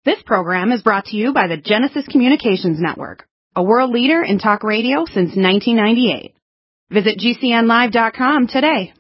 This program is brought to you by the Genesis Communications Network, a world leader in talk radio since 1998. Visit GCNlive.com today.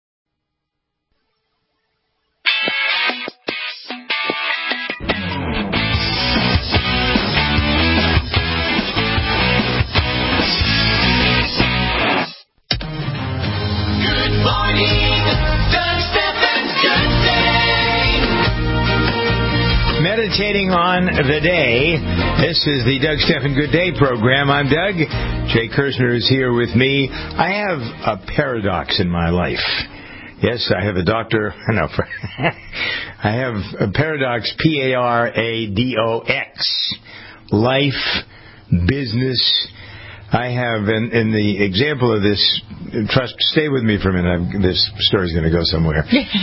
Good morning, Doug Stephan's Good Day. Meditating on the day. This is the Doug Stephan Good Day program. I'm Doug. Jay Kirshner is here with me. I have a paradox in my life. Yes, I have a doctor. No, I have a paradox, Paradox. Life, business. I have, in the example of this, stay with me for a minute. This story's going to go somewhere.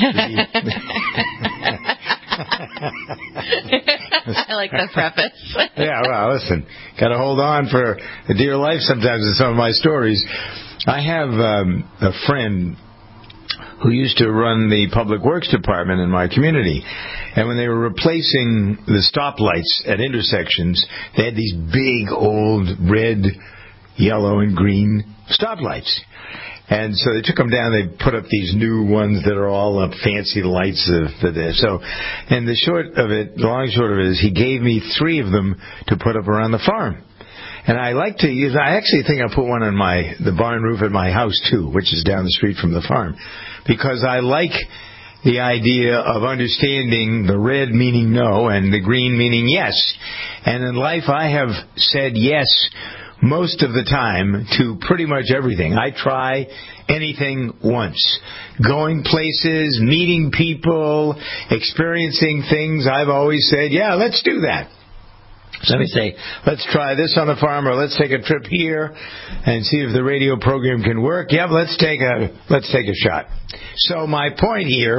I like the preface. Yeah, well, listen, got to hold on for a dear life sometimes in some of my stories. I have a friend who used to run the public works department in my community. And when they were replacing the stoplights at intersections, they had these big old red, yellow, and green stoplights. And so they took them down. They put up these new ones that are all fancy lights of this. So, and the long and short of it is, he gave me 3 of them to put up around the farm. And I like to use. I actually think I put one on the barn roof at my house too, which is down the street from the farm, because I like the idea of understanding the red meaning no and the green meaning yes. And in life, I have said yes most of the time to pretty much everything. I try anything once. Going places, meeting people, experiencing things, I've always said, yeah, let's do that. Somebody say, let's try this on the farm, or let's take a trip here and see if the radio program can work. Yep, let's take a shot. So my point here,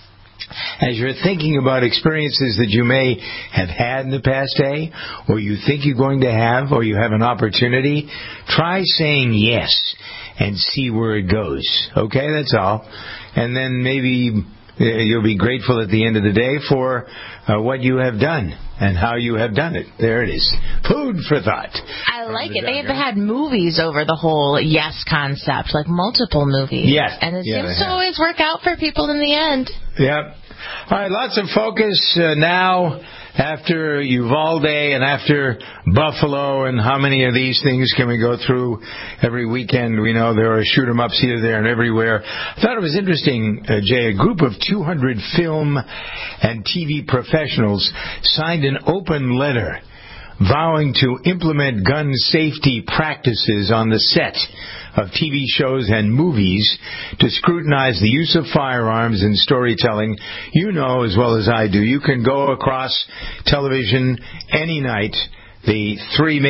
as you're thinking about experiences that you may have had in the past day, or you think you're going to have, or you have an opportunity, try saying yes and see where it goes. Okay, that's all. And then maybe you'll be grateful at the end of the day for what you have done and how you have done it. There it is. Food for thought. I like it. They have had movies over the whole yes concept, like multiple movies. Yes. And it seems to always work out for people in the end. Yep. All right, lots of focus now after Uvalde and after Buffalo, and how many of these things can we go through every weekend? We know there are shoot-em-ups here, there, and everywhere. I thought it was interesting, Jay, a group of 200 film and TV professionals signed an open letter vowing to implement gun safety practices on the set of TV shows and movies to scrutinize the use of firearms in storytelling. You know as well as I do, you can go across television any night, the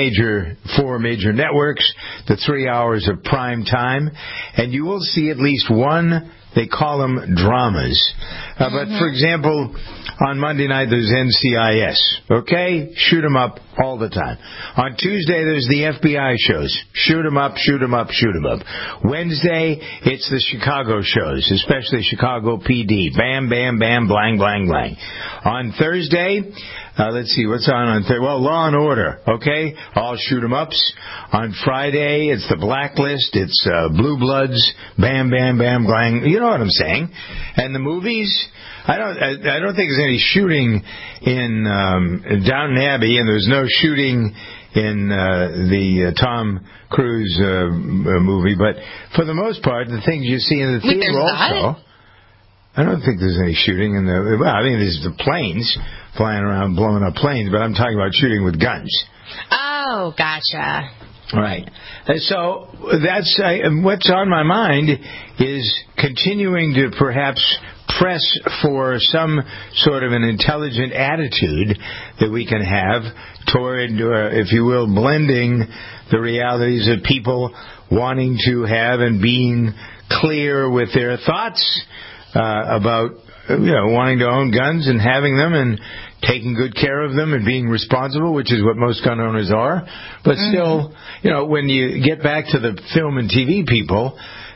4 major networks, the 3 hours of prime time, and you will see at least one. They call them dramas. But, for example, on Monday night, there's NCIS. Okay? Shoot 'em up all the time. On Tuesday, there's the FBI shows. Shoot 'em up, shoot 'em up, shoot 'em up. Wednesday, it's the Chicago shows, especially Chicago PD. Bam, bam, bam, blang, blang, blang. On Thursday, let's see, what's on Thursday? Well, Law and Order, okay? All shoot 'em ups. On Friday, it's the Blacklist. It's Blue Bloods. Bam, bam, bam, blang. You know what I'm saying? And the movies, I don't think there's any shooting in Downton Abbey, and there's no shooting in the Tom Cruise movie. But for the most part, the things you see in the theater also. I don't think there's any shooting in the. Well, I mean, there's the planes flying around, blowing up planes, but I'm talking about shooting with guns. Oh, gotcha. Right. So that's what's on my mind is continuing to perhaps press for some sort of an intelligent attitude that we can have toward, if you will, blending the realities of people wanting to have and being clear with their thoughts about, wanting to own guns and having them and taking good care of them and being responsible, which is what most gun owners are. But still, when you get back to the film and TV people,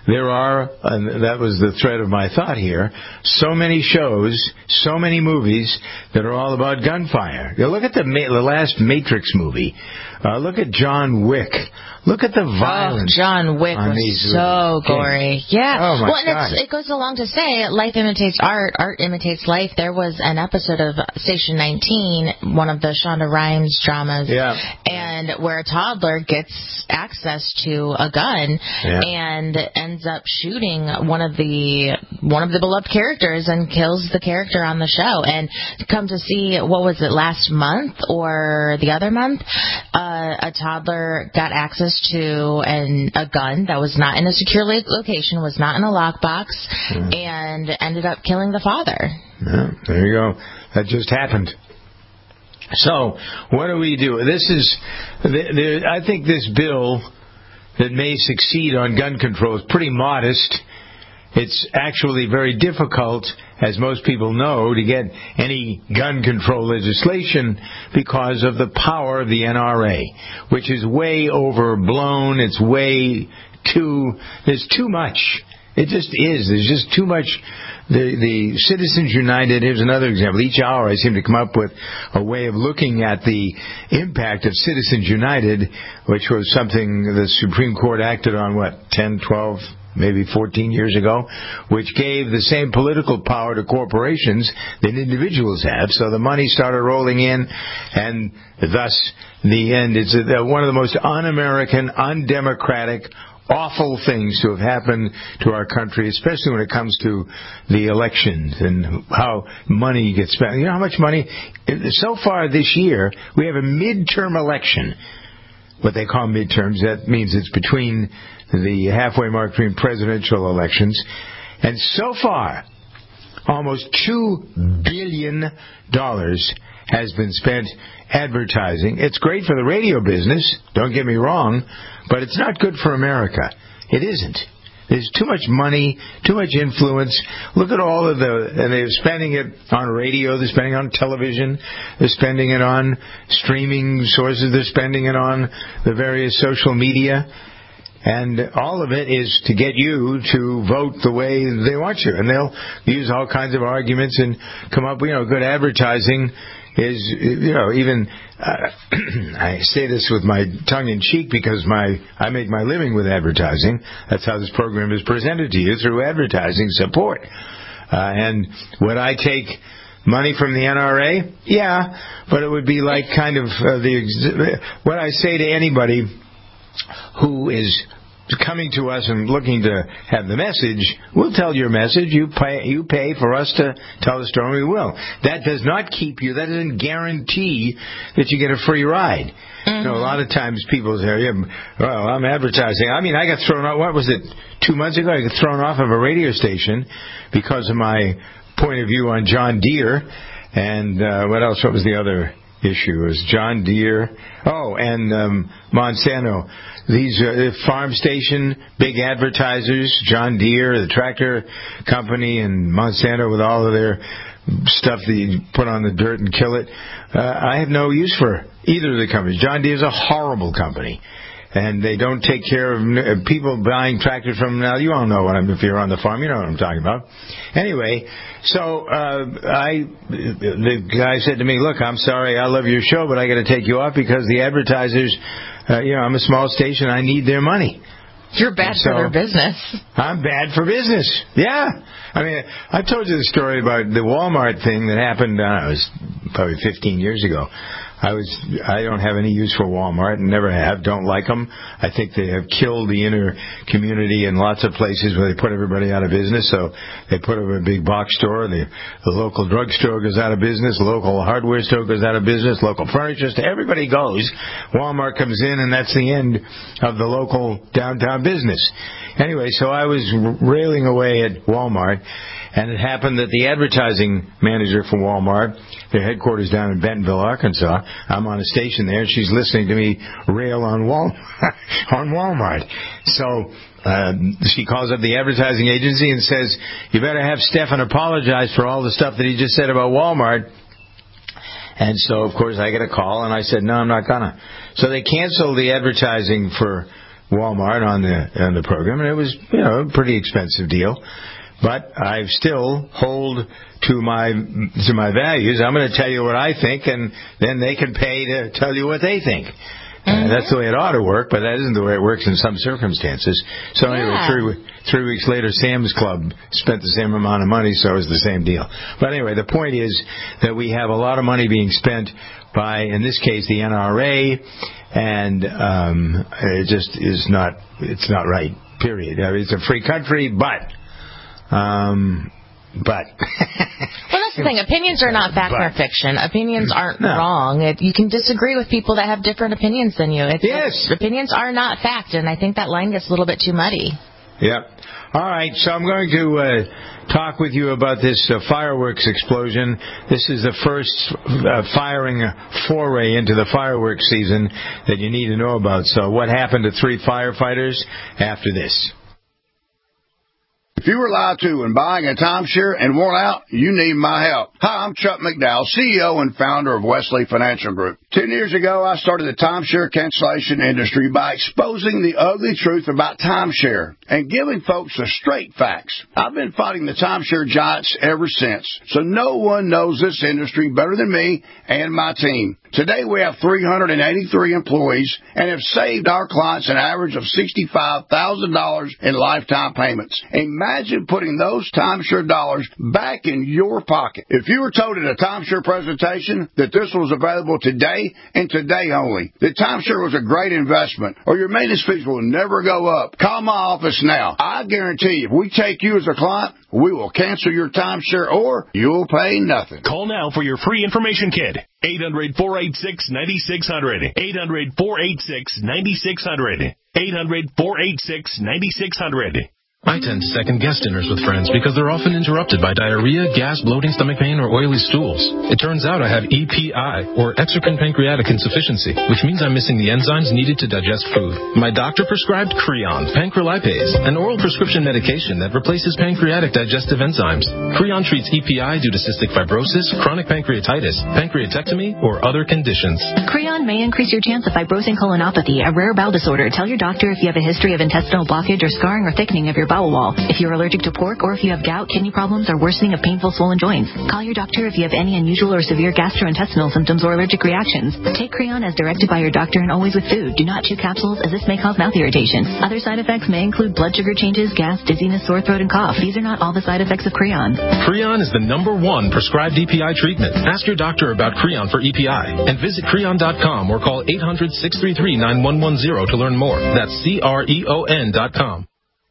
there are, and that was the thread of my thought here, so many shows, so many movies that are all about gunfire. You look at the last Matrix movie. Look at John Wick. Look at the violence. John Wick was so gory. Yeah. Oh, my God. And it goes along to say, life imitates art, art imitates life. There was an episode of Station 19, one of the Shonda Rhimes dramas, and where a toddler gets access to a gun and ends up shooting one of the beloved characters and kills the character on the show. And come to see, what was it, last month or the other month, a toddler got access to a gun that was not in a secure location, was not in a lockbox, and ended up killing the father. Yeah, there you go. That just happened. So, what do we do? This is, I think this bill that may succeed on gun control is pretty modest. It's actually very difficult, as most people know, to get any gun control legislation because of the power of the NRA, which is way overblown. It's there's too much. It just is. There's just too much. The Citizens United, here's another example. Each hour I seem to come up with a way of looking at the impact of Citizens United, which was something the Supreme Court acted on, 10, 12, maybe 14 years ago, which gave the same political power to corporations that individuals have. So the money started rolling in, and thus, in the end, it's one of the most un-American, undemocratic, awful things to have happened to our country, especially when it comes to the elections and how money gets spent. You know how much money? So far this year, we have a midterm election. What they call midterms, that means it's between the halfway mark between presidential elections. And so far, almost $2 billion has been spent advertising. It's great for the radio business, don't get me wrong, but it's not good for America. It isn't. There's too much money, too much influence. Look at all of and they're spending it on radio, they're spending it on television, they're spending it on streaming sources, they're spending it on the various social media. And all of it is to get you to vote the way they want you. And they'll use all kinds of arguments and come up with, good advertising is, even, I say this with my tongue in cheek because I make my living with advertising. That's how this program is presented to you, through advertising support. And would I take money from the NRA? Yeah, but it would be like kind of what I say to anybody who is coming to us and looking to have the message. We'll tell your message. You pay for us to tell the story. We will. That does not keep you. That doesn't guarantee that you get a free ride. Mm-hmm. A lot of times people say, well, I'm advertising. I mean, I got thrown off. What was it? 2 months ago, I got thrown off of a radio station because of my point of view on John Deere. And what else? What was the other issue? It was John Deere. Oh, and Monsanto. These farm station, big advertisers, John Deere, the tractor company, and Monsanto with all of their stuff that you put on the dirt and kill it. I have no use for either of the companies. John Deere is a horrible company. And they don't take care of people buying tractors from them. Now, you all know if you're on the farm, you know what I'm talking about. Anyway, so the guy said to me, look, I'm sorry, I love your show, but I got to take you off because the advertisers, I'm a small station, I need their money. You're bad for their business. I'm bad for business. Yeah. I mean, I told you the story about the Walmart thing that happened, it was probably 15 years ago. I don't have any use for Walmart and never have. Don't like them. I think they have killed the inner community in lots of places where they put everybody out of business. So they put up a big box store. The local drugstore goes out of business. The local hardware store goes out of business. Local furniture store. Everybody goes. Walmart comes in, and that's the end of the local downtown business. Anyway, so I was railing away at Walmart, and it happened that the advertising manager for Walmart, their headquarters down in Bentonville, Arkansas, I'm on a station there, and she's listening to me rail on Walmart. So she calls up the advertising agency and says, you better have Stefan apologize for all the stuff that he just said about Walmart. And so, of course, I get a call, and I said, no, I'm not gonna. So they canceled the advertising for Walmart on the program, and it was a pretty expensive deal. But I still hold to my values. I'm going to tell you what I think, and then they can pay to tell you what they think. That's the way it ought to work, but that isn't the way it works in some circumstances. So anyway, 3 weeks later, Sam's Club spent the same amount of money, so it was the same deal. But anyway, the point is that we have a lot of money being spent by, in this case, the NRA, and it just is not. It's not right. Period. It's a free country, but. Well, that's the thing. Opinions are not fact nor fiction. Opinions aren't wrong. You can disagree with people that have different opinions than you. Opinions are not fact, and I think that line gets a little bit too muddy. Yep. All right, so I'm going to talk with you about this fireworks explosion. This is the first firing foray into the fireworks season that you need to know about. So what happened to 3 firefighters after this? If you were lied to when buying a timeshare and want out, you need my help. Hi, I'm Chuck McDowell, CEO and founder of Wesley Financial Group. 10 years ago, I started the timeshare cancellation industry by exposing the ugly truth about timeshare and giving folks the straight facts. I've been fighting the timeshare giants ever since, so no one knows this industry better than me and my team. Today, we have 383 employees and have saved our clients an average of $65,000 in lifetime payments. Imagine putting those timeshare dollars back in your pocket. If you were told at a timeshare presentation that this was available today and today only, that timeshare was a great investment or your maintenance fees will never go up, call my office now. I guarantee you, if we take you as a client, we will cancel your timeshare or you'll pay nothing. Call now for your free information kit. 800-486-9600. 800-486-9600. 800-486-9600. I tend to second-guess dinners with friends because they're often interrupted by diarrhea, gas, bloating, stomach pain, or oily stools. It turns out I have EPI, or exocrine pancreatic insufficiency, which means I'm missing the enzymes needed to digest food. My doctor prescribed Creon, pancrelipase, an oral prescription medication that replaces pancreatic digestive enzymes. Creon treats EPI due to cystic fibrosis, chronic pancreatitis, pancreatectomy, or other conditions. Creon may increase your chance of fibrosing colonopathy, a rare bowel disorder. Tell your doctor if you have a history of intestinal blockage or scarring or thickening of your bowel wall. If you're allergic to pork or if you have gout, kidney problems, or worsening of painful swollen joints. Call your doctor if you have any unusual or severe gastrointestinal symptoms or allergic reactions. Take Creon as directed by your doctor and always with food. Do not chew capsules as this may cause mouth irritation. Other side effects may include blood sugar changes, gas, dizziness, sore throat, and cough. These are not all the side effects of Creon. Creon is the #1 prescribed EPI treatment. Ask your doctor about Creon for EPI and visit Creon.com or call 800-633-9110 to learn more. That's CREON.com.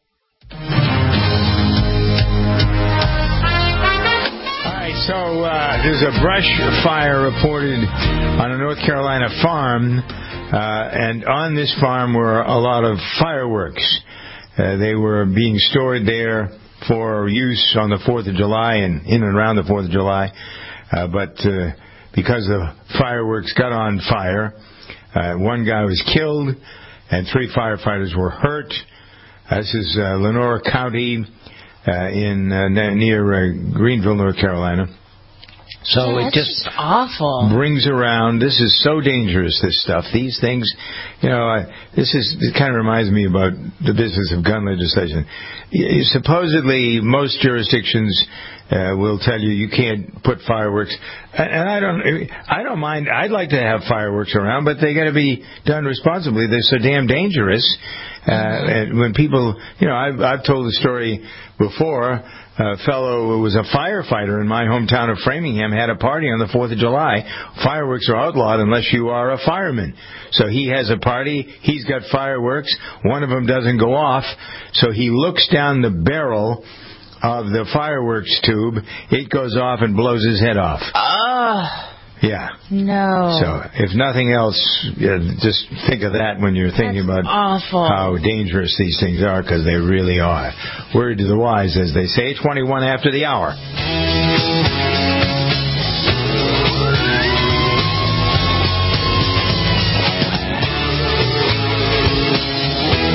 So there's a brush fire reported on a North Carolina farm, and on this farm were a lot of fireworks. They were being stored there for use on the 4th of July and in and around the 4th of July, but because the fireworks got on fire, one guy was killed and 3 firefighters were hurt. This is Lenore County near Greenville, North Carolina. So it just awful. Brings around, this is so dangerous, this stuff. These things, it kind of reminds me about the business of gun legislation. Supposedly, most jurisdictions will tell you can't put fireworks. And I don't mind. I'd like to have fireworks around, but they got to be done responsibly. They're so damn dangerous. And when people, I've told the story before. A fellow who was a firefighter in my hometown of Framingham had a party on the 4th of July. Fireworks are outlawed unless you are a fireman. So he has a party. He's got fireworks. One of them doesn't go off. So he looks down the barrel of the fireworks tube. It goes off and blows his head off. Yeah. No. So, if nothing else, just think of that when you're thinking about how dangerous these things are, because they really are. Word to the wise, as they say, 21 after the hour.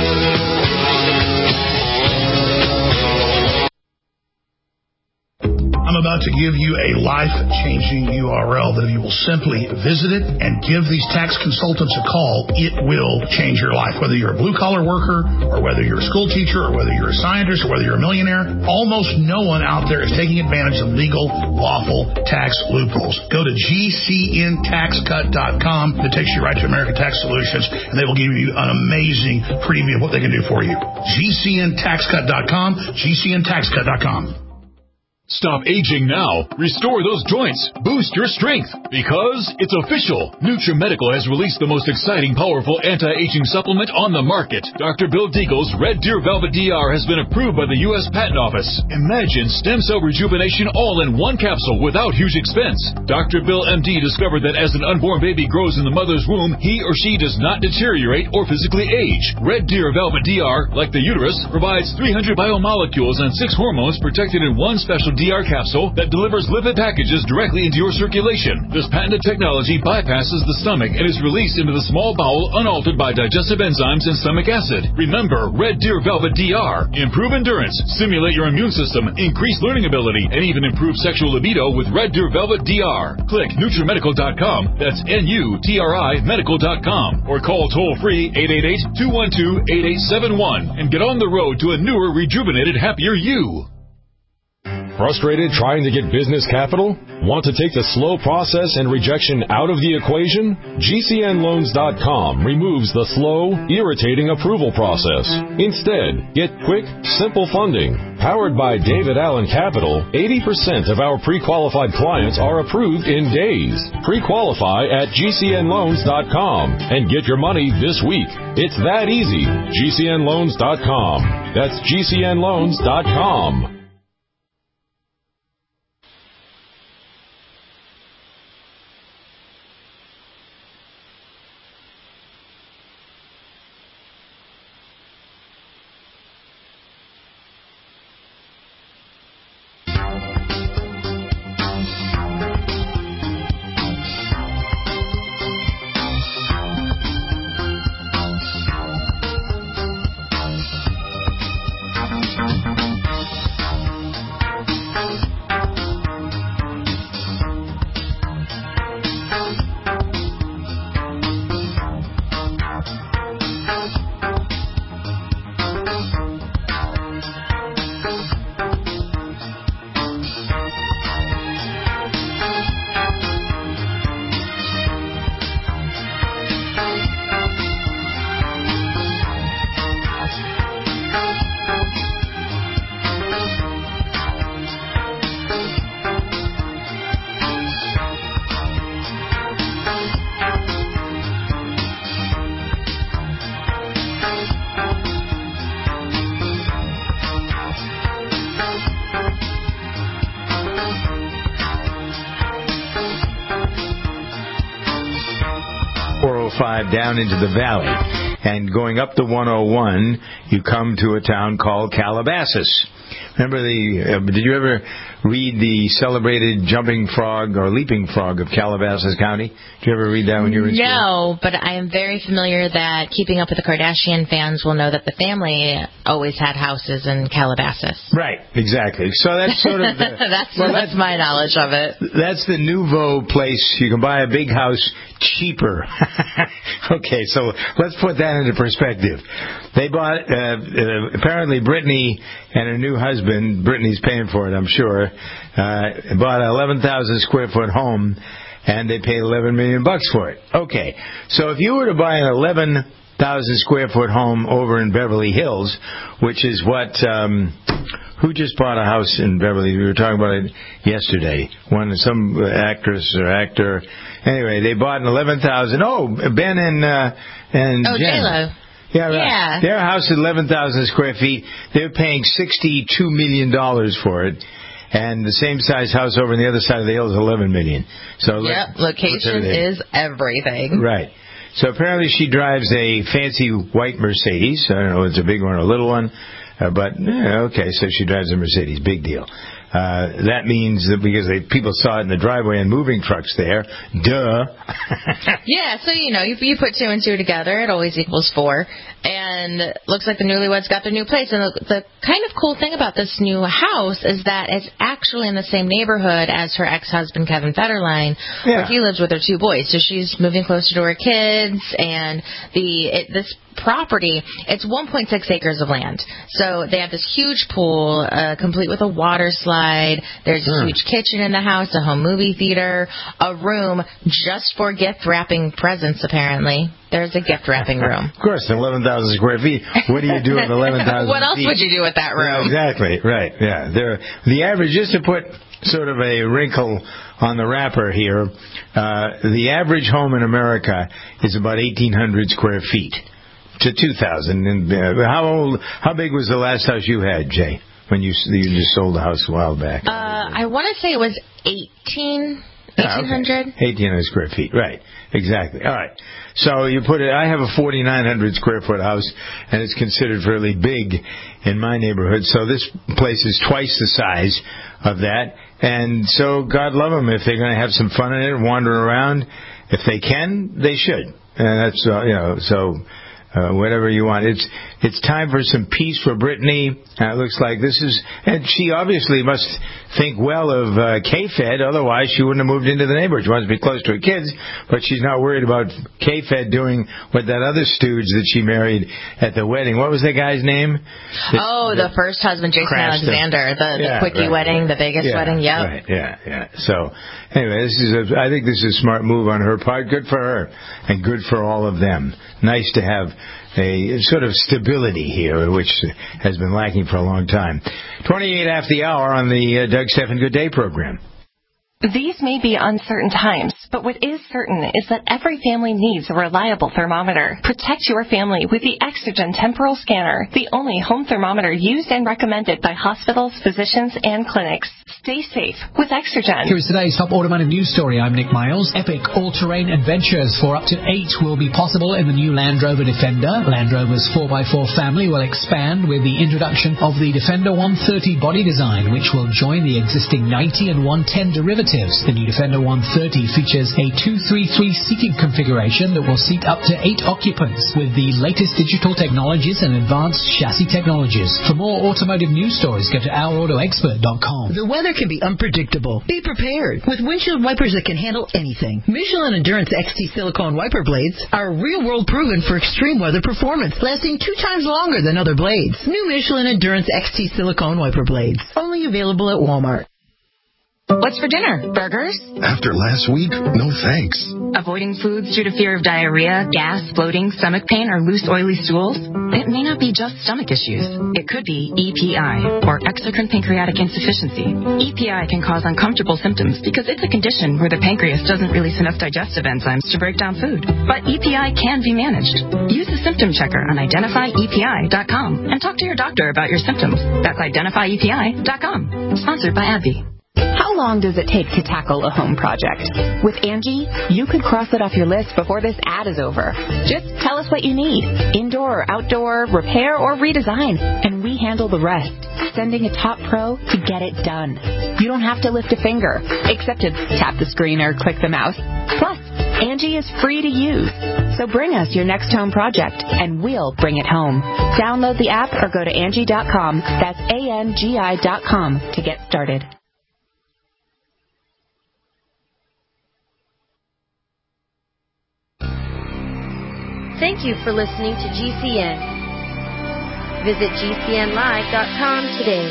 I'm about to give you a life-changing URL that if you will simply visit it and give these tax consultants a call, it will change your life. Whether you're a blue-collar worker or whether you're a school teacher or whether you're a scientist or whether you're a millionaire, almost no one out there is taking advantage of legal, lawful tax loopholes. Go to GCNTaxCut.com. It takes you right to American Tax Solutions, and they will give you an amazing preview of what they can do for you. GCNTaxCut.com, GCNTaxCut.com. Stop aging now. Restore those joints. Boost your strength. Because it's official. NutriMedical has released the most exciting, powerful anti-aging supplement on the market. Dr. Bill Deagle's Red Deer Velvet DR has been approved by the U.S. Patent Office. Imagine stem cell rejuvenation all in one capsule without huge expense. Dr. Bill MD discovered that as an unborn baby grows in the mother's womb, he or she does not deteriorate or physically age. Red Deer Velvet DR, like the uterus, provides 300 biomolecules and 6 hormones protected in one special DR capsule that delivers lipid packages directly into your circulation. This patented technology bypasses the stomach and is released into the small bowel unaltered by digestive enzymes and stomach acid. Remember, Red Deer Velvet DR. Improve endurance, stimulate your immune system, increase learning ability, and even improve sexual libido with Red Deer Velvet DR. Click NutriMedical.com, that's NUTRI Medical.com, or call toll-free 888-212-8871 and get on the road to a newer, rejuvenated, happier you. Frustrated trying to get business capital? Want to take the slow process and rejection out of the equation? GCNLoans.com removes the slow, irritating approval process. Instead, get quick, simple funding. Powered by David Allen Capital, 80% of our pre-qualified clients are approved in days. Pre-qualify at GCNLoans.com and get your money this week. It's that easy. GCNLoans.com. That's GCNLoans.com. Down into the valley, and going up the 101, you come to a town called Calabasas. Remember did you ever read the celebrated jumping frog or leaping frog of Calabasas County? Did you ever read that when you were in school? No, but I am very familiar that Keeping Up with the Kardashian fans will know that the family always had houses in Calabasas. Right, exactly. So that's sort of that's my knowledge of it. That's the nouveau place. You can buy a big house cheaper. Okay, so let's put that into perspective. They bought, apparently Brittany and her new husband, Brittany's paying for it, I'm sure, bought an 11,000 square foot home, and they paid $11 million for it. Okay, so if you were to buy an 11,000 square foot home over in Beverly Hills, which is what, who just bought a house in Beverly? We were talking about it yesterday. Some actress or actor. Anyway, they bought an 11,000. Oh, Ben and Jen. J-Lo. Yeah, right. Yeah. Their house is 11,000 square feet. They're paying $62 million for it. And the same size house over on the other side of the hill is $11 million. So location is everything. Right. So apparently she drives a fancy white Mercedes. I don't know if it's a big one or a little one. Okay, so she drives a Mercedes. Big deal. That means that because people saw it in the driveway and moving trucks there. Duh. Yeah, so, you put 2 and 2 together, it always equals 4. And looks like the newlyweds got their new place. And the kind of cool thing about this new house is that it's actually in the same neighborhood as her ex-husband, Kevin Federline, where he lives with her 2 boys. So she's moving closer to her kids. And this property, it's 1.6 acres of land. So they have this huge pool, complete with a water slide. There's a huge kitchen in the house, a home movie theater, a room just for gift wrapping presents, apparently. There's a gift wrapping room. Of course, 11,000 square feet. What do you do with 11,000 What else would you do with that room? Yeah, exactly, right, yeah. The average, just to put sort of a wrinkle on the wrapper here, the average home in America is about 1,800 square feet to 2,000. And how big was the last house you had, Jay, when you just sold the house a while back? I want to say it was 1,800. 1,800 square feet, right. Exactly. All right. So you put it, I have a 4,900 square foot house, and it's considered fairly big in my neighborhood. So this place is twice the size of that. And so God love them if they're going to have some fun in it, wander around. If they can, they should. And that's, whatever you want. It's time for some peace for Brittany. It looks like this is, and she obviously must think well of K-Fed, otherwise she wouldn't have moved into the neighborhood. She wants to be close to her kids, but she's not worried about K-Fed doing what that other stooge that she married at the wedding. What was that guy's name? The first husband, Jason Alexander, the quickie wedding, the Vegas wedding. Yep. Right. Yeah. So anyway, I think this is a smart move on her part. Good for her, and good for all of them. Nice to have a sort of stability here, which has been lacking for a long time. 28 after the hour on the Doug Stephan Good Day program. These may be uncertain times, but what is certain is that every family needs a reliable thermometer. Protect your family with the Exergen Temporal Scanner, the only home thermometer used and recommended by hospitals, physicians, and clinics. Stay safe with Exergen. Here is today's top automotive news story. I'm Nick Miles. Epic all-terrain adventures for up to 8 will be possible in the new Land Rover Defender. Land Rover's 4x4 family will expand with the introduction of the Defender 130 body design, which will join the existing 90 and 110 derivatives. The new Defender 130 features a 233 seating configuration that will seat up to 8 occupants with the latest digital technologies and advanced chassis technologies. For more automotive news stories, go to ourautoexpert.com. The weather can be unpredictable. Be prepared with windshield wipers that can handle anything. Michelin Endurance XT silicone wiper blades are real-world proven for extreme weather performance, lasting 2 times longer than other blades. New Michelin Endurance XT silicone wiper blades, only available at Walmart. What's for dinner? Burgers? After last week, no thanks. Avoiding foods due to fear of diarrhea, gas, bloating, stomach pain, or loose, oily stools? It may not be just stomach issues. It could be EPI, or exocrine pancreatic insufficiency. EPI can cause uncomfortable symptoms because it's a condition where the pancreas doesn't release enough digestive enzymes to break down food. But EPI can be managed. Use the symptom checker on identifyepi.com and talk to your doctor about your symptoms. That's identifyepi.com. Sponsored by AbbVie. How long does it take to tackle a home project? With Angie, you could cross it off your list before this ad is over. Just tell us what you need. Indoor or outdoor, repair or redesign. And we handle the rest, sending a top pro to get it done. You don't have to lift a finger, except to tap the screen or click the mouse. Plus, Angie is free to use. So bring us your next home project, and we'll bring it home. Download the app or go to Angie.com. That's ANGI.com to get started. Thank you for listening to GCN. Visit GCNlive.com today.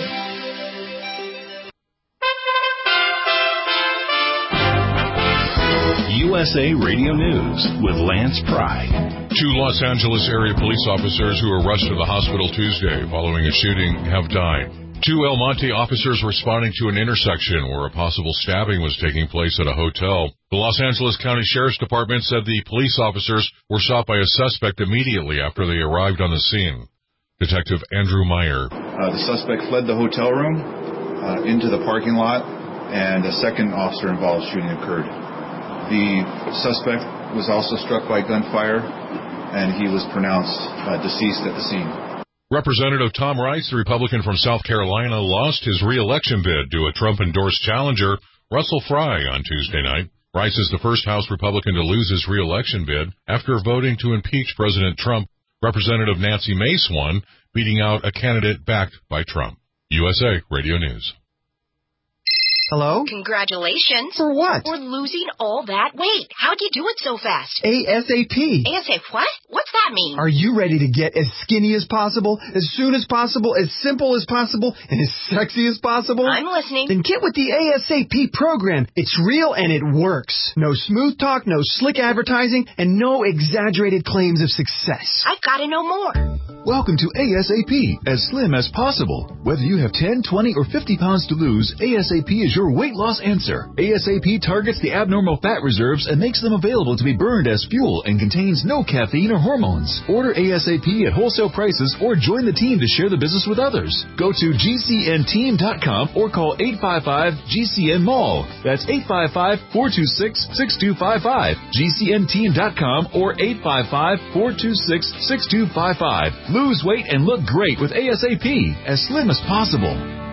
USA Radio News with Lance Pry. 2 Los Angeles area police officers who were rushed to the hospital Tuesday following a shooting have died. 2 El Monte officers responding to an intersection where a possible stabbing was taking place at a hotel. The Los Angeles County Sheriff's Department said the police officers were shot by a suspect immediately after they arrived on the scene. Detective Andrew Meyer. The suspect fled the hotel room into the parking lot, and a second officer-involved shooting occurred. The suspect was also struck by gunfire, and he was pronounced deceased at the scene. Representative Tom Rice, the Republican from South Carolina, lost his re-election bid to a Trump-endorsed challenger, Russell Fry, on Tuesday night. Rice is the first House Republican to lose his re-election bid after voting to impeach President Trump. Representative Nancy Mace won, beating out a candidate backed by Trump. USA Radio News. Hello? Congratulations. For what? For losing all that weight. How'd you do it so fast? ASAP. ASAP what? What's that mean? Are you ready to get as skinny as possible, as soon as possible, as simple as possible, and as sexy as possible? I'm listening. Then get with the ASAP program. It's real and it works. No smooth talk, no slick advertising, and no exaggerated claims of success. I've got to know more. Welcome to ASAP, as slim as possible. Whether you have 10, 20, or 50 pounds to lose, ASAP is your weight loss answer. ASAP targets the abnormal fat reserves and makes them available to be burned as fuel and contains no caffeine or hormones. Order ASAP at wholesale prices or join the team to share the business with others. Go to GCNteam.com or call 855-GCN-MALL. That's 855-426-6255. GCNteam.com or 855-426-6255. Lose weight and look great with ASAP, as slim as possible.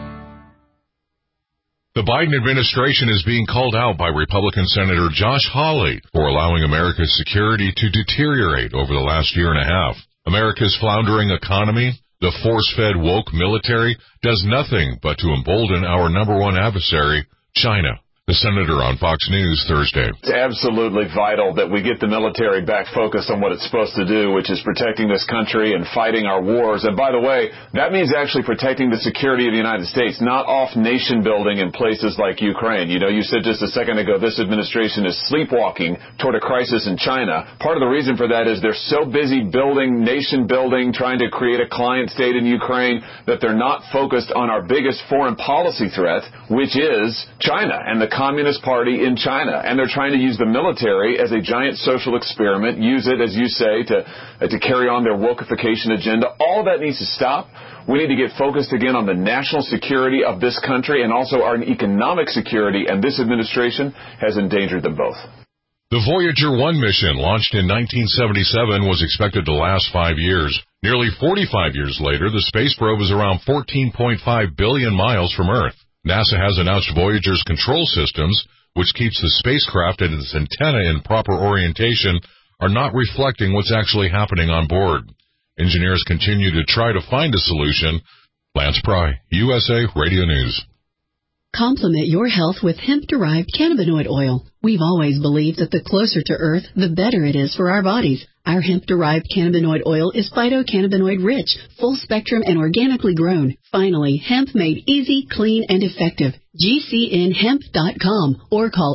The Biden administration is being called out by Republican Senator Josh Hawley for allowing America's security to deteriorate over the last year and a half. America's floundering economy, the force-fed woke military, does nothing but to embolden our number one adversary, China. The senator on Fox News Thursday. It's absolutely vital that we get the military back focused on what it's supposed to do, which is protecting this country and fighting our wars. And by the way, that means actually protecting the security of the United States, not off nation building in places like Ukraine. You know, you said just a second ago this administration is sleepwalking toward a crisis in China. Part of the reason for that is they're so busy building, nation building, trying to create a client state in Ukraine that they're not focused on our biggest foreign policy threat, which is China and the Communist Party in China. And they're trying to use the military as a giant social experiment, use it, as you say, to carry on their wokeification agenda. All that needs to stop. We need to get focused again on the national security of this country and also our economic security, and this administration has endangered them both. The Voyager 1 mission, launched in 1977, was expected to last 5 years. Nearly 45 years later, the space probe is around 14.5 billion miles from Earth. NASA has announced Voyager's control systems, which keeps the spacecraft and its antenna in proper orientation, are not reflecting what's actually happening on board. Engineers continue to try to find a solution. Lance Pry, USA Radio News. Complement your health with hemp-derived cannabinoid oil. We've always believed that the closer to Earth, the better it is for our bodies. Our hemp-derived cannabinoid oil is phytocannabinoid-rich, full-spectrum, and organically grown. Finally, hemp made easy, clean, and effective. GCNhemp.com or call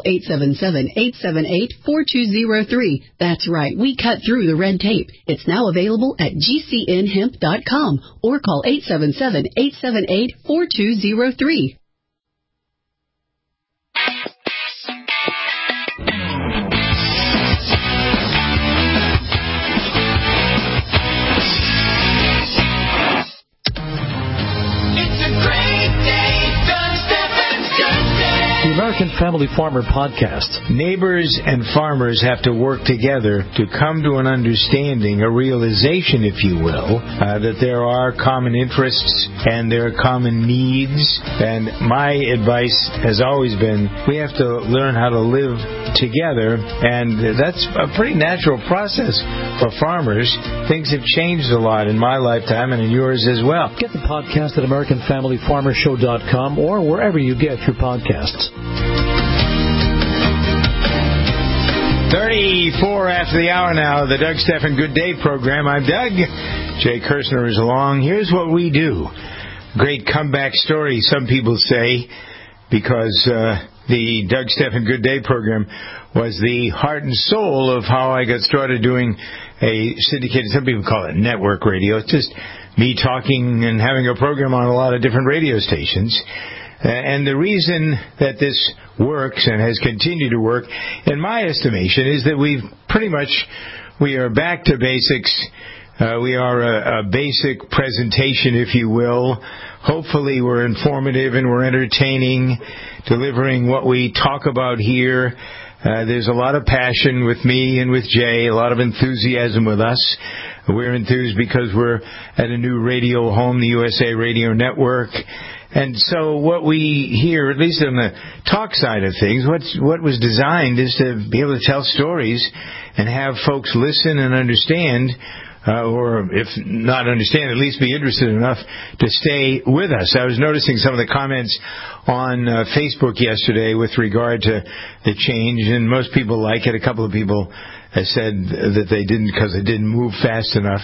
877-878-4203. That's right, we cut through the red tape. It's now available at GCNhemp.com or call 877-878-4203. American Family Farmer Podcast. Neighbors and farmers have to work together to come to an understanding, a realization, if you will, that there are common interests and there are common needs. And my advice has always been we have to learn how to live together, and that's a pretty natural process for farmers. Things have changed a lot in my lifetime and in yours as well. Get the podcast at AmericanFamilyFarmerShow.com or wherever you get your podcasts. 34 after the hour now, the Doug Stephan Good Day program. I'm Doug. Jay Kirshner is along. Here's what we do. Great comeback story, some people say, because the Doug Stephan Good Day program was the heart and soul of how I got started doing a syndicated, some people call it network radio. It's just me talking and having a program on a lot of different radio stations. And the reason that this works and has continued to work, in my estimation, is that we are back to basics. We are a basic presentation, if you will. Hopefully we're informative and we're entertaining, delivering what we talk about here. There's a lot of passion with me and with Jay, a lot of enthusiasm with us. We're enthused because we're at a new radio home, the USA Radio Network. And so what we hear, at least on the talk side of things, what was designed is to be able to tell stories and have folks listen and understand, or if not understand, at least be interested enough to stay with us. I was noticing some of the comments on Facebook yesterday with regard to the change, and most people like it. A couple of people said that they didn't because it didn't move fast enough.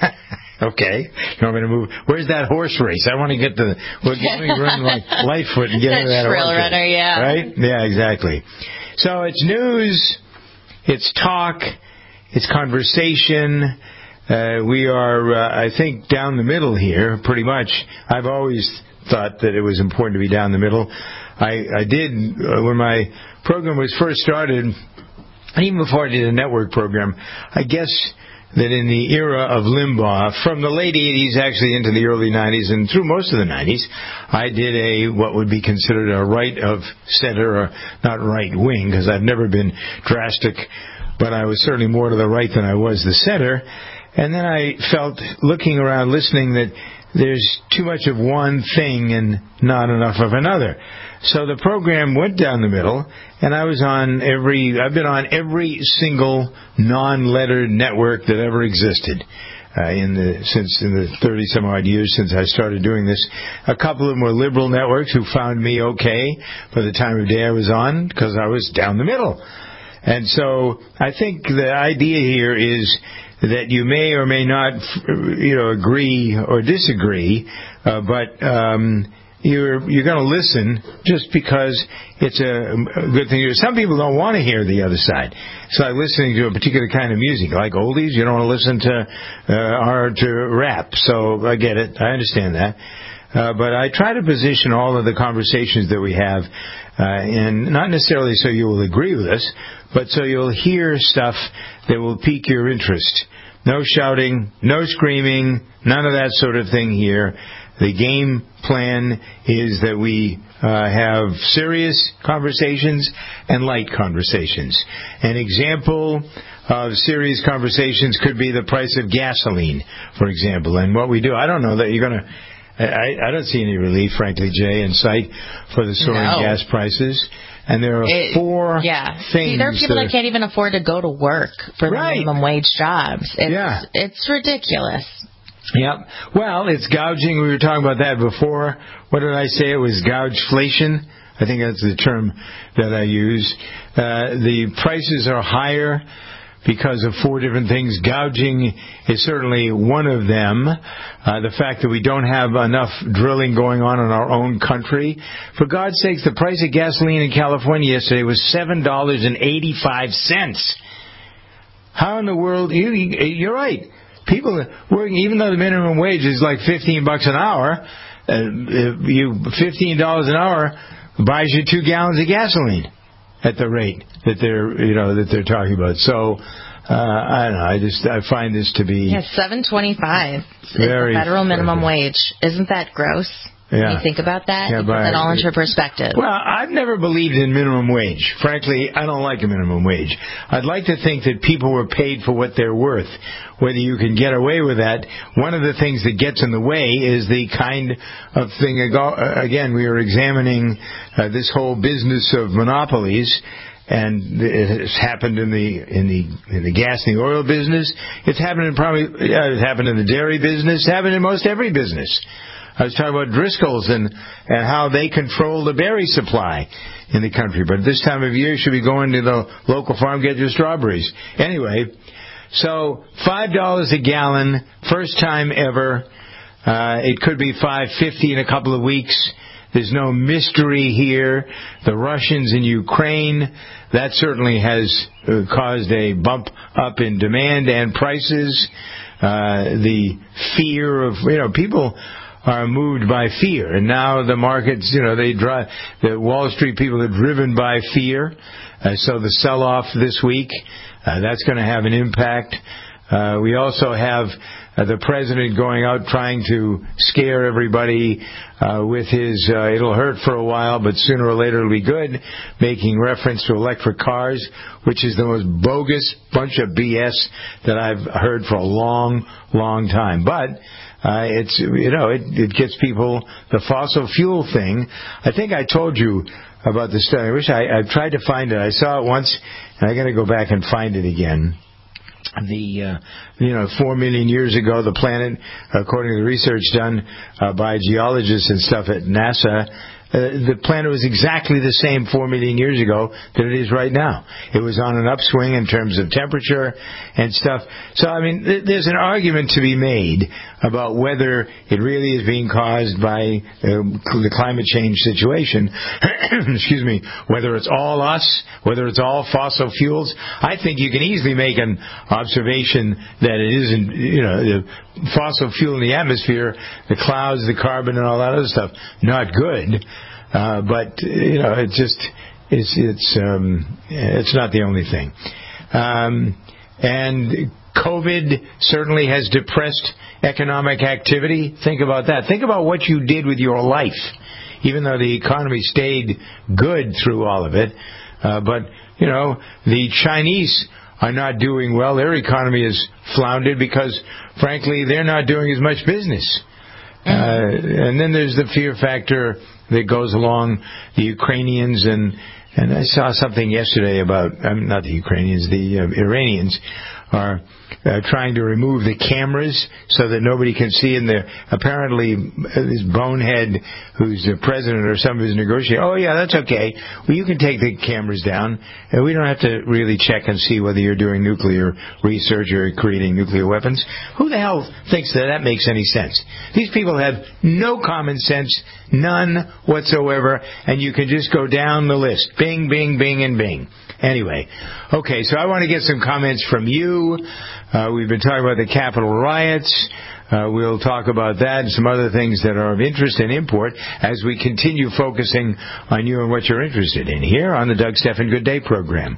Okay, you want me to move? Where's that horse race? I want to get to run like Lightfoot and get into that trail horse race. Runner, yeah. Right? Yeah, exactly. So it's news, it's talk, it's conversation. We are, I think, down the middle here, pretty much. I've always thought that it was important to be down the middle. I did, when my program was first started, and even before I did a network program, I guess that in the era of Limbaugh, from the late 80s actually into the early 90s and through most of the 90s, I did what would be considered a right of center, or not right wing, because I've never been drastic, but I was certainly more to the right than I was the center. And then I felt, looking around, listening, that there's too much of one thing and not enough of another. So the program went down the middle, and I've been on every single non-lettered network that ever existed in the 30-some-odd years since I started doing this. A couple of them were liberal networks who found me okay by the time of day I was on, because I was down the middle. And so I think the idea here is that you may or may not, agree or disagree, but you're going to listen just because it's a good thing. Some people don't want to hear the other side. It's like listening to a particular kind of music, like oldies. You don't want to listen to rap. So I get it. I understand that. But I try to position all of the conversations that we have, and not necessarily so you will agree with us, but so you'll hear stuff that will pique your interest. No shouting, no screaming, none of that sort of thing here. The game plan is that we have serious conversations and light conversations. An example of serious conversations could be the price of gasoline, for example. And what we do, I don't know that you're going to... I don't see any relief, frankly, Jay, in sight for the soaring gas prices. And there are four things. There are people that can't even afford to go to work for the minimum wage jobs. It's ridiculous. Yep. Well, it's gouging. We were talking about that before. What did I say? It was gougeflation. I think that's the term that I use. The prices are higher because of four different things. Gouging is certainly one of them. The fact that we don't have enough drilling going on in our own country. For God's sakes, the price of gasoline in California yesterday was $7.85. How in the world? You're right. People working, even though the minimum wage is like $15 an hour, $15 an hour buys you 2 gallons of gasoline at the rate that they're talking about. So I don't know. I find this to be $7.25 is the federal minimum wage. Isn't that gross? When you think about that, you put that all into perspective. Well, I've never believed in minimum wage. Frankly, I don't like a minimum wage. I'd like to think that people were paid for what they're worth. Whether you can get away with that, one of the things that gets in the way is the kind of thing. Again, we are examining this whole business of monopolies. And it's happened in the gas and the oil business. It's happened in the dairy business. It's happened in most every business. I was talking about Driscoll's and how they control the berry supply in the country. But this time of year, you should be going to the local farm, get your strawberries. Anyway, so $5 a gallon, first time ever. It could be $5.50 in a couple of weeks. There's no mystery here. The Russians in Ukraine, that certainly has caused a bump up in demand and prices. The fear of, people are moved by fear. And now the markets, the Wall Street people are driven by fear. So the sell-off this week, that's going to have an impact. We also have the president going out trying to scare everybody with his it'll hurt for a while, but sooner or later it'll be good, making reference to electric cars, which is the most bogus bunch of BS that I've heard for a long, long time. But it gets people, the fossil fuel thing. I think I told you about the study. I wish I tried to find it. I saw it once, and I got to go back and find it again. 4 million years ago, the planet, according to the research done by geologists and stuff at NASA, the planet was exactly the same 4 million years ago that it is right now. It was on an upswing in terms of temperature and stuff. So, I mean, there's an argument to be made about whether it really is being caused by the climate change situation. Excuse me. Whether it's all us, whether it's all fossil fuels. I think you can easily make an observation that it isn't, the fossil fuel in the atmosphere, the clouds, the carbon, and all that other stuff, not good. But it's not the only thing. And COVID certainly has depressed economic activity. Think about that. Think about what you did with your life, even though the economy stayed good through all of it. But the Chinese are not doing well. Their economy has floundered because, frankly, they're not doing as much business. And then there's the fear factor that goes along the Ukrainians, and I saw something yesterday about, not the Ukrainians, the Iranians are trying to remove the cameras so that nobody can see in there. Apparently, this bonehead who's the president or some of his negotiators, oh, yeah, that's okay. Well, you can take the cameras down, and we don't have to really check and see whether you're doing nuclear research or creating nuclear weapons. Who the hell thinks that makes any sense? These people have no common sense, none whatsoever, and you can just go down the list. Bing, bing, bing, and bing. Anyway, okay, so I want to get some comments from you. We've been talking about the Capitol riots. We'll talk about that and some other things that are of interest and import as we continue focusing on you and what you're interested in here on the Doug Stephan Good Day program.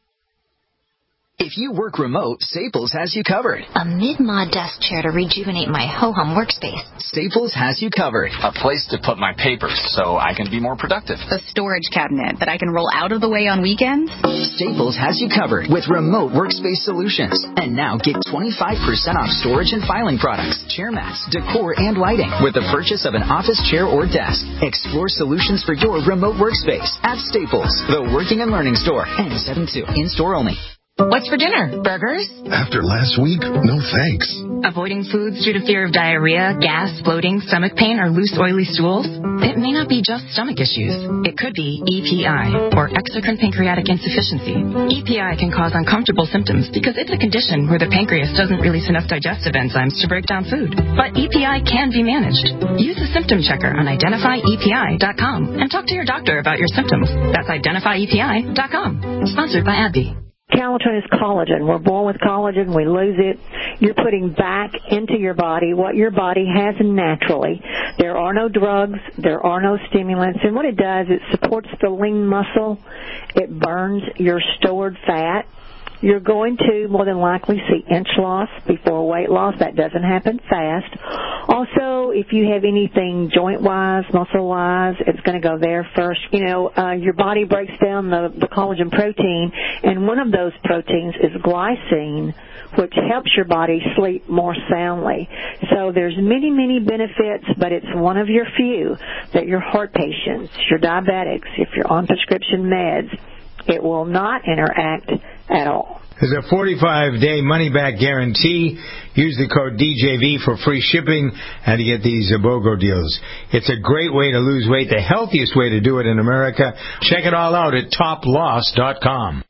If you work remote, Staples has you covered. A mid-mod desk chair to rejuvenate my ho-hum workspace. Staples has you covered. A place to put my papers so I can be more productive. A storage cabinet that I can roll out of the way on weekends. Staples has you covered with remote workspace solutions. And now get 25% off storage and filing products, chair mats, decor, and lighting with the purchase of an office chair or desk. Explore solutions for your remote workspace at Staples, the working and learning store. N72, in-store only. What's for dinner? Burgers? After last week, no thanks. Avoiding foods due to fear of diarrhea, gas, bloating, stomach pain, or loose, oily stools? It may not be just stomach issues. It could be EPI, or exocrine pancreatic insufficiency. EPI can cause uncomfortable symptoms because it's a condition where the pancreas doesn't release enough digestive enzymes to break down food. But EPI can be managed. Use a symptom checker on identifyepi.com and talk to your doctor about your symptoms. That's identifyepi.com. Sponsored by AbbVie. Calatin is collagen. We're born with collagen. We lose it. You're putting back into your body what your body has naturally. There are no drugs. There are no stimulants. And what it does, it supports the lean muscle. It burns your stored fat. You're going to more than likely see inch loss before weight loss. That doesn't happen fast. Also, if you have anything joint-wise, muscle-wise, it's going to go there first. Your body breaks down the collagen protein, and one of those proteins is glycine, which helps your body sleep more soundly. So there's many, many benefits, but it's one of your few that your heart patients, your diabetics, if you're on prescription meds, it will not interact at all. There's a 45-day money-back guarantee. Use the code DJV for free shipping and to get these BOGO deals. It's a great way to lose weight, the healthiest way to do it in America. Check it all out at toploss.com.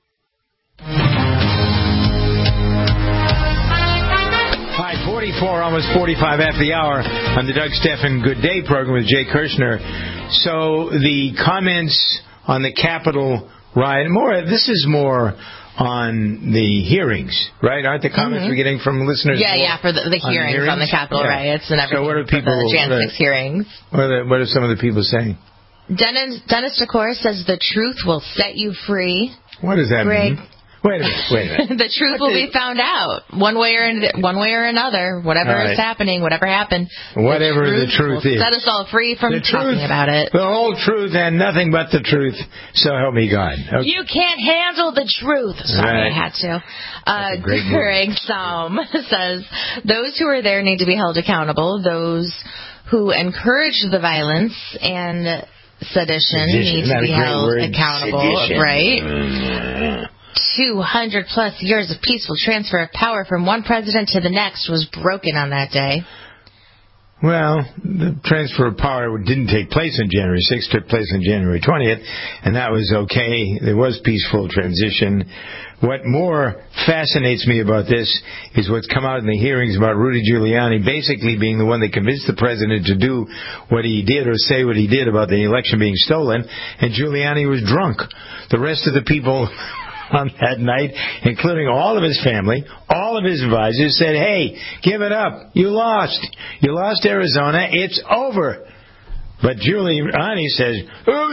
44, almost 45 after the hour on the Doug Stephan Good Day program with Jay Kirshner. So the comments on the Capitol riot, this is more on the hearings, right? Aren't the comments we're getting from listeners? Yeah, for the hearings on the Capitol riots and everything. So what are people? The Jan 6 hearings. What are some of the people saying? Dennis DeCore says the truth will set you free. What does that mean? Wait a minute. The truth will be found out one way or another. Whatever is happening, whatever happened. Whatever the truth is. Set us all free from talking about it. The whole truth and nothing but the truth. So help me God. Okay. You can't handle the truth. Sorry, I had to. Greg Saum says, those who are there need to be held accountable. Those who encourage the violence and sedition need to be held accountable. Sedition. Right? 200 plus years of peaceful transfer of power from one president to the next was broken on that day. Well, the transfer of power didn't take place on January 6th, took place on January 20th, and that was okay. There was peaceful transition. What more fascinates me about this is what's come out in the hearings about Rudy Giuliani basically being the one that convinced the president to do what he did or say what he did about the election being stolen, and Giuliani was drunk. The rest of the people on that night, including all of his family, all of his advisors, said, hey, give it up. You lost. You lost Arizona. It's over. But Giuliani says,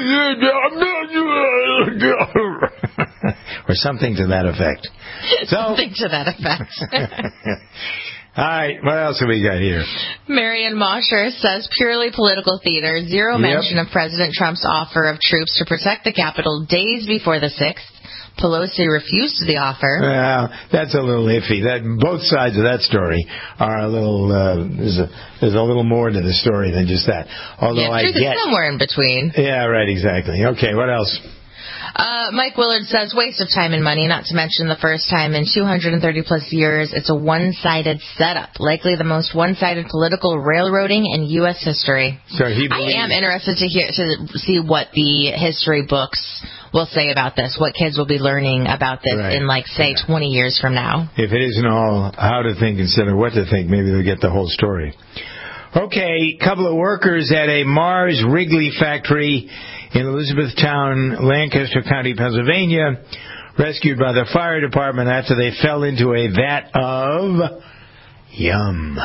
or something to that effect. Something to that effect. All right, what else have we got here? Marion Mosher says, purely political theater, zero mention of President Trump's offer of troops to protect the Capitol days before the 6th. Pelosi refused the offer. Well, that's a little iffy. Both sides of that story are a little. There's a little more to the story than just that. Although truth is somewhere in between. Yeah, right, exactly. Okay, what else? Mike Willard says, waste of time and money, not to mention the first time in 230 plus years it's a one-sided setup, likely the most one-sided political railroading in U.S. history. So I am interested to see what the history books will say about this, what kids will be learning about this in, 20 years from now. If it isn't all how to think instead of what to think, maybe they'll get the whole story. Okay, a couple of workers at a Mars Wrigley factory in Elizabethtown, Lancaster County, Pennsylvania, rescued by the fire department after they fell into a vat of yum.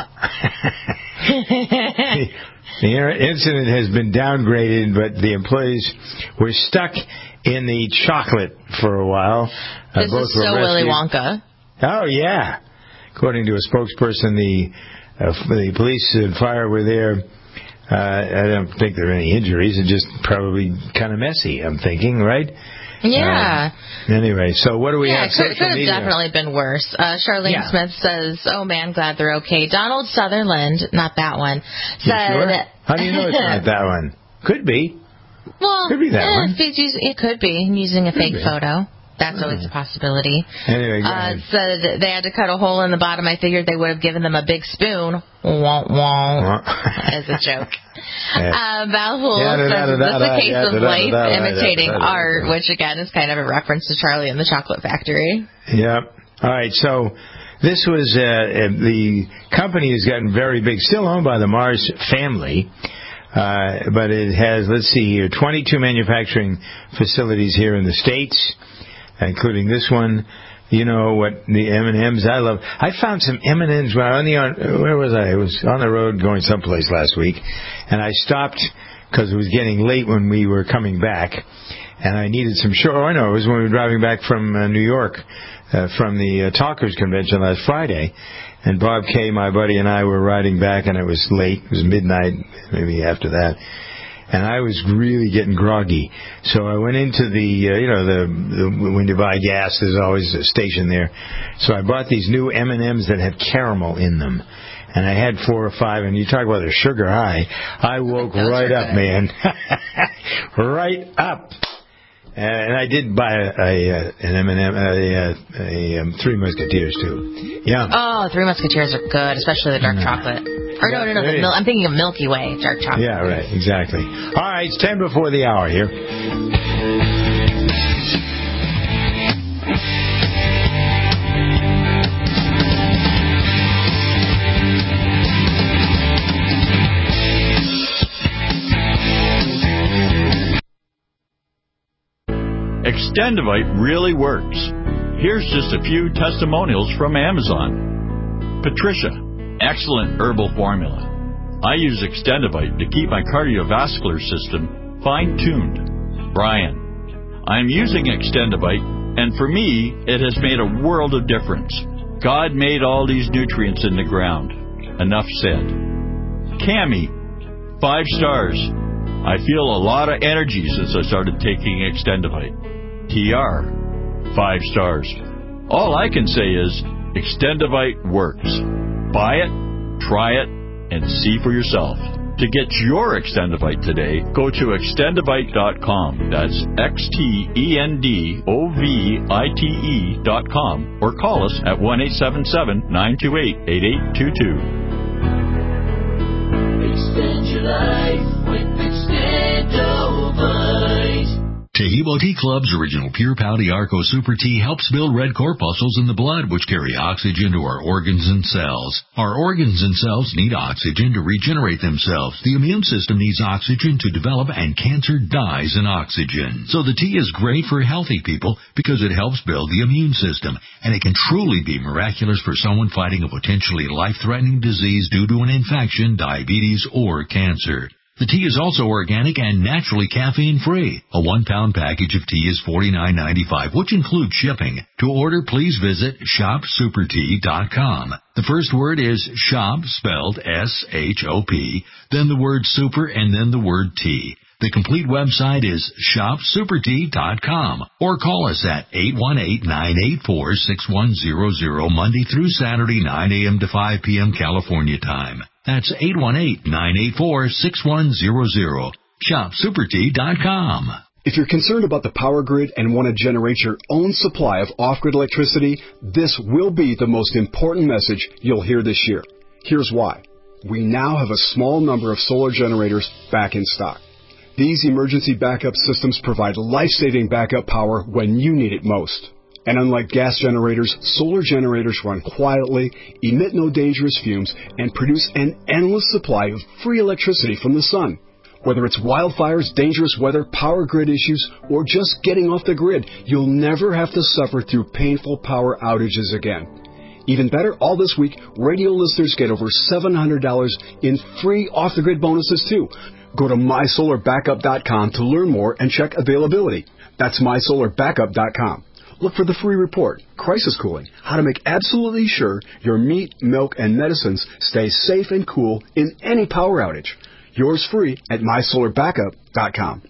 The incident has been downgraded, but the employees were stuck in the chocolate for a while. This is so Willy Wonka. Oh, yeah. According to a spokesperson, the police and fire were there. I don't think there are any injuries. It's just probably kind of messy, I'm thinking, right? Yeah. Anyway, so what do we have? It could have definitely been worse. Charlene Smith says, oh, man, glad they're okay. Donald Sutherland, not that one, said... Sure? How do you know it's not that one? Could be. Well, could be that one. It could be, using a fake photo. That's always a possibility. Anyway, said they had to cut a hole in the bottom. I figured they would have given them a big spoon. Womp as a joke. Val Houle says that's a case of life imitating art, which again is kind of a reference to Charlie and the Chocolate Factory. Yep. All right, so this was the company has gotten very big, still owned by the Mars family. But it has, let's see here, 22 manufacturing facilities here in the States, including this one. You know what, the M&Ms I love. I found some M&Ms where was I? I was on the road going someplace last week, and I stopped because it was getting late when we were coming back, and I needed some it was when we were driving back from New York, from the Talkers Convention last Friday. And Bob Kay, my buddy, and I were riding back, and it was late. It was midnight, maybe after that. And I was really getting groggy. So I went into when you buy gas, there's always a station there. So I bought these new M&Ms that have caramel in them. And I had 4 or 5, and you talk about a sugar high. I woke right up, man. Right up. And I did buy an M&M, Three Musketeers too. Yeah. Oh, Three Musketeers are good, especially the dark chocolate. Or no, I'm thinking of Milky Way dark chocolate. Yeah, right, exactly. All right, it's 10 before the hour here. Extendivite really works. Here's just a few testimonials from Amazon. Patricia, excellent herbal formula. I use Extendivite to keep my cardiovascular system fine-tuned. Brian, I'm using Extendivite And for me, it has made a world of difference. God made all these nutrients in the ground. Enough said. Cami, 5 stars. I feel a lot of energy since I started taking Extendivite. TR, 5 stars. All I can say is, Extendivite works. Buy it, try it, and see for yourself. To get your Extendivite today, go to Extendivite.com. That's XTENDOVITE.com, or call us at 1-877-928-8822. Extend your life with Extendovite. Tehebo Tea Club's original Pure Pouty Arco Super Tea helps build red corpuscles in the blood, which carry oxygen to our organs and cells. Our organs and cells need oxygen to regenerate themselves. The immune system needs oxygen to develop, and cancer dies in oxygen. So the tea is great for healthy people because it helps build the immune system, and it can truly be miraculous for someone fighting a potentially life-threatening disease due to an infection, diabetes, or cancer. The tea is also organic and naturally caffeine-free. A 1-pound package of tea is $49.95, which includes shipping. To order, please visit shopsupertea.com. The first word is shop, spelled S-H-O-P, then the word super, and then the word tea. The complete website is shopsupertea.com, or call us at 818-984-6100 Monday through Saturday, 9 a.m. to 5 p.m. California time. That's 818-984-6100. ShopSuperTea.com. If you're concerned about the power grid and want to generate your own supply of off-grid electricity, this will be the most important message you'll hear this year. Here's why. We now have a small number of solar generators back in stock. These emergency backup systems provide life-saving backup power when you need it most. And unlike gas generators, solar generators run quietly, emit no dangerous fumes, and produce an endless supply of free electricity from the sun. Whether it's wildfires, dangerous weather, power grid issues, or just getting off the grid, you'll never have to suffer through painful power outages again. Even better, all this week, radio listeners get over $700 in free off-the-grid bonuses, too. Go to MySolarBackup.com to learn more and check availability. That's MySolarBackup.com. Look for the free report, Crisis Cooling, how to make absolutely sure your meat, milk, and medicines stay safe and cool in any power outage. Yours free at MySolarBackup.com.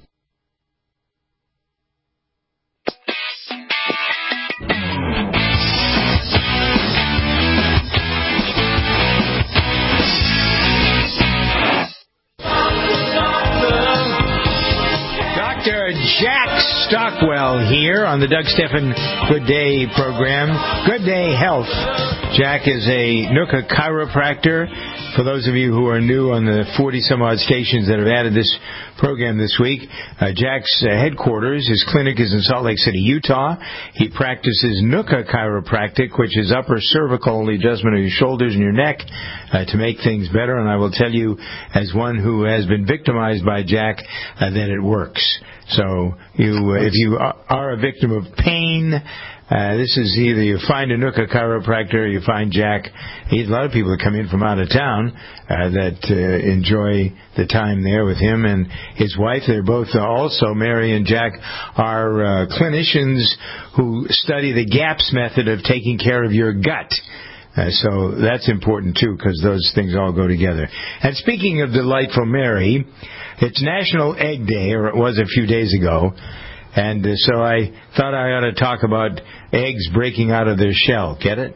Dr. Jack Stockwell here on the Doug Stephan Good Day program. Good Day Health. Jack is a NUCA chiropractor. For those of you who are new on the 40-some-odd stations that have added this program this week, Jack's headquarters, his clinic is in Salt Lake City, Utah. He practices NUCA chiropractic, which is upper cervical adjustment of your shoulders and your neck to make things better. And I will tell you, as one who has been victimized by Jack, that it works. So if you are a victim of pain, this is either you find a NUCA chiropractor or you find Jack. A lot of people that come in from out of town that enjoy the time there with him and his wife. They're both also, Mary and Jack, are clinicians who study the GAPS method of taking care of your gut. So that's important, too, because those things all go together. And speaking of delightful Mary, it's National Egg Day, or it was a few days ago. And so I thought I ought to talk about eggs breaking out of their shell. Get it?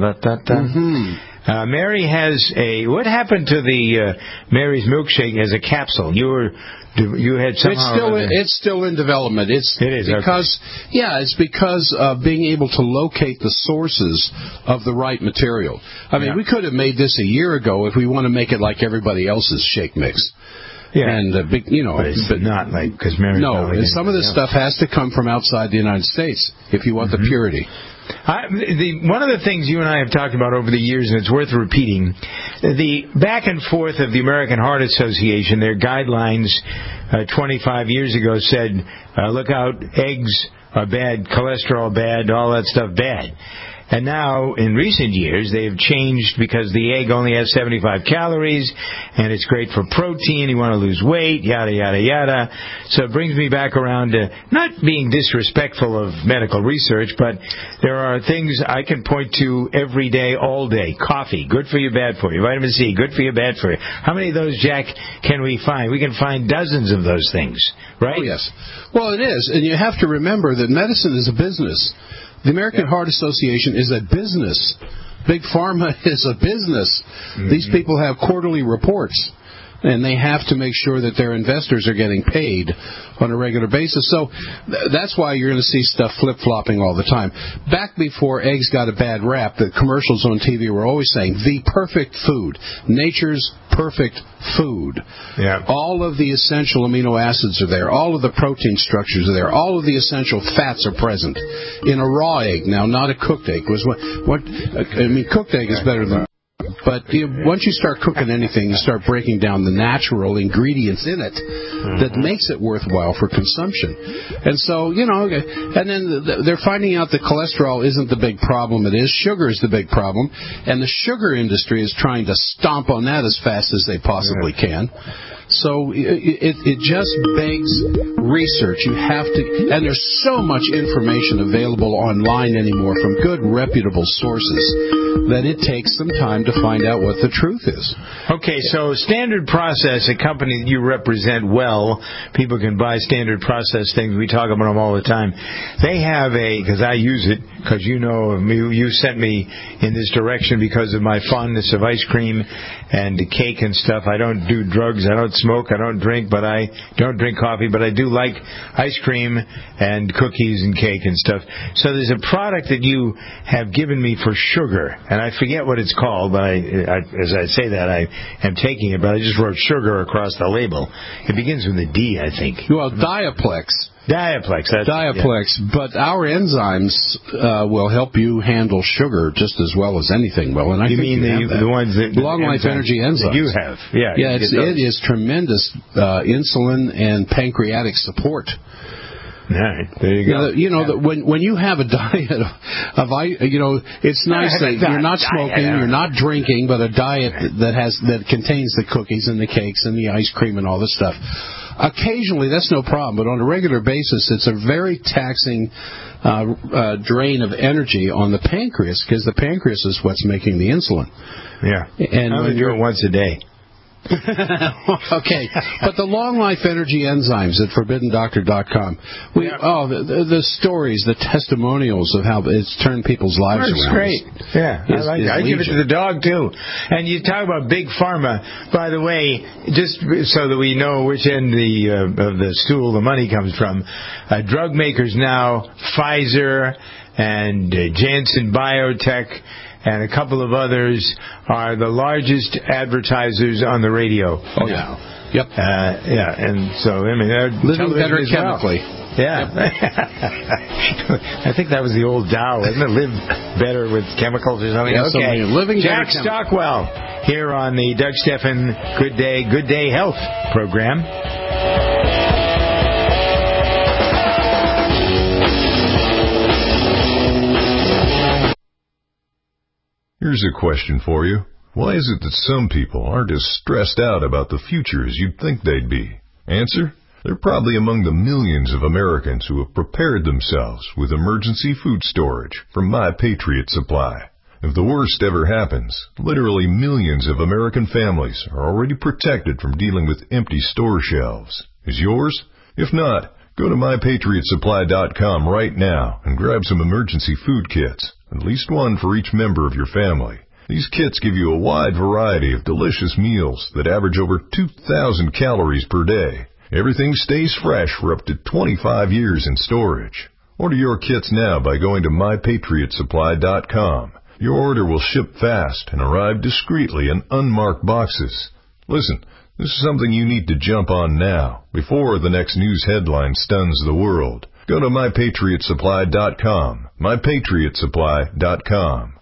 Mm-hmm. Mary has what happened to the Mary's milkshake as a capsule? You had somehow... It's still in development. It is because it's because of being able to locate the sources of the right material. I mean, we could have made this a year ago if we want to make it like everybody else's shake mix. Yeah, and but it's not like because Mary. No, and some of this stuff has to come from outside the United States if you want the purity. One of the things you and I have talked about over the years, and it's worth repeating, the back and forth of the American Heart Association, their guidelines 25 years ago said, look out, eggs are bad, cholesterol bad, all that stuff bad. And now, in recent years, they have changed because the egg only has 75 calories, and it's great for protein. You want to lose weight, yada, yada, yada. So it brings me back around to not being disrespectful of medical research, but there are things I can point to every day, all day. Coffee, good for you, bad for you. Vitamin C, good for you, bad for you. How many of those, Jack, can we find? We can find dozens of those things, right? Oh, yes. Well, it is. And you have to remember that medicine is a business. The American Heart Association is a business. Big Pharma is a business. Mm-hmm. These people have quarterly reports, and they have to make sure that their investors are getting paid on a regular basis. So that's why you're going to see stuff flip-flopping all the time. Back before eggs got a bad rap, the commercials on TV were always saying, the perfect food, nature's perfect food. Yeah. All of the essential amino acids are there. All of the protein structures are there. All of the essential fats are present in a raw egg. Now, not a cooked egg. Cooked egg is better than... But once you start cooking anything, you start breaking down the natural ingredients in it that makes it worthwhile for consumption. And so, and then they're finding out that cholesterol isn't the big problem. It is. Sugar is the big problem. And the sugar industry is trying to stomp on that as fast as they possibly can. So it just begs research. You have to, and there's so much information available online anymore from good, reputable sources that it takes some time to find out what the truth is. Okay, so Standard Process, a company that you represent well, people can buy Standard Process things. We talk about them all the time. They have because I use it, because you sent me in this direction because of my fondness of ice cream and cake and stuff. I don't do drugs. I don't smoke. I don't drink, but I don't drink coffee, but I do like ice cream and cookies and cake and stuff. So there's a product that you have given me for sugar, and I forget what it's called, but as I say that, I am taking it, but I just wrote sugar across the label. It begins with a D, I think. Well, Diaplex. Diaplex. But our enzymes will help you handle sugar just as well as anything will. And I think mean the ones that Long Life Energy enzymes you have? Yeah. It is tremendous insulin and pancreatic support. All right, there you go. When you have a diet of it's nice that you're not smoking, you're not drinking, but a diet that contains the cookies and the cakes and the ice cream and all this stuff. Occasionally, that's no problem, but on a regular basis, it's a very taxing drain of energy on the pancreas, because the pancreas is what's making the insulin. Yeah, and I do it once a day. Okay, but the Long Life Energy enzymes at ForbiddenDoctor.com. The stories, the testimonials of how it's turned people's lives around. That's great. Yeah, I give it to the dog too. And you talk about Big Pharma. By the way, just so that we know which end of the stool the money comes from, drug makers now, Pfizer and Janssen Biotech, and a couple of others are the largest advertisers on the radio. Oh, yeah. Yep. And so, they're living better chemically. Yeah. Yep. I think that was the old Dow, isn't it? Live better with chemicals or something. Yeah, okay. Living Jack better Stockwell here on the Doug Stephan Good Day Health program. Here's a question for you. Why is it that some people aren't as stressed out about the future as you'd think they'd be? Answer? They're probably among the millions of Americans who have prepared themselves with emergency food storage from My Patriot Supply. If the worst ever happens, literally millions of American families are already protected from dealing with empty store shelves. Is yours? If not, go to MyPatriotSupply.com right now and grab some emergency food kits. At least one for each member of your family. These kits give you a wide variety of delicious meals that average over 2,000 calories per day. Everything stays fresh for up to 25 years in storage. Order your kits now by going to MyPatriotSupply.com. Your order will ship fast and arrive discreetly in unmarked boxes. Listen, this is something you need to jump on now, before the next news headline stuns the world. Go to MyPatriotSupply.com. MyPatriotSupply.com.